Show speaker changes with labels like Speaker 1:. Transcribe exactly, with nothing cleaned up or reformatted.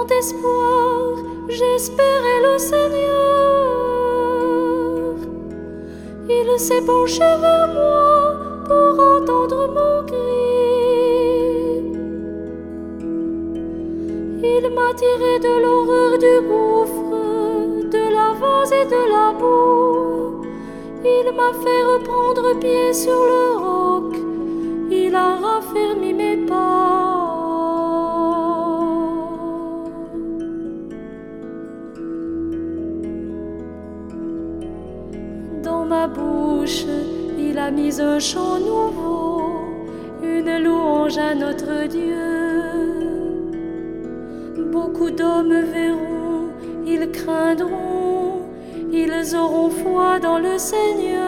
Speaker 1: grand espoir, j'espérais le Seigneur. Il s'est penché vers moi pour entendre mon cri. Il m'a tiré de l'horreur du gouffre, de la vase et de la boue. Il m'a fait reprendre pied sur le roc. Il a raffermi mes pas. Dans ma bouche, il a mis un chant nouveau, une louange à notre Dieu. Beaucoup d'hommes verront, ils craindront, ils auront foi dans le Seigneur.